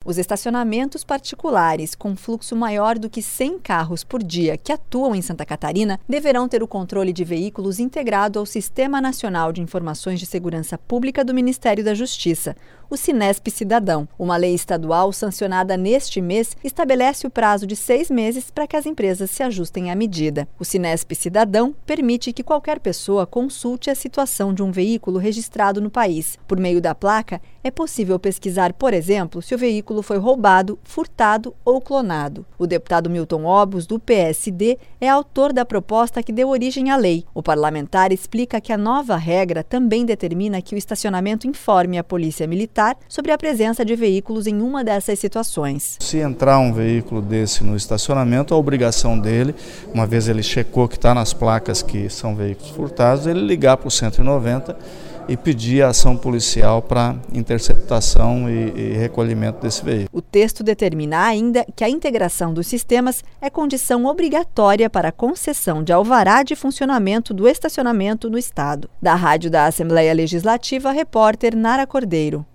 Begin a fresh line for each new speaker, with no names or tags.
Os estacionamentos particulares com fluxo maior do que 100 carros por dia que atuam em Santa Catarina deverão ter o controle de veículos integrado ao Sistema Nacional de Informações de Segurança Pública do Ministério da Justiça, o Sinesp Cidadão. Uma lei estadual sancionada neste mês estabelece o prazo de 6 meses para que as empresas se ajustem à medida. O Sinesp Cidadão permite que qualquer pessoa consulte a situação de um veículo registrado no país. Por meio da placa, é possível pesquisar, por exemplo, se o veículo foi roubado, furtado ou clonado. O deputado Milton Obos, do PSD, é autor da proposta que deu origem à lei. O parlamentar explica que a nova regra também determina que o estacionamento informe a Polícia Militar sobre a presença de veículos em uma dessas situações.
Se entrar um veículo desse no estacionamento, a obrigação dele, uma vez ele checou que está nas placas que são veículos furtados, ele ligar para o 190 e pedir a ação policial para interceptação e recolhimento desse veículo.
O texto determina ainda que a integração dos sistemas é condição obrigatória para a concessão de alvará de funcionamento do estacionamento no Estado. Da Rádio da Assembleia Legislativa, repórter Nara Cordeiro.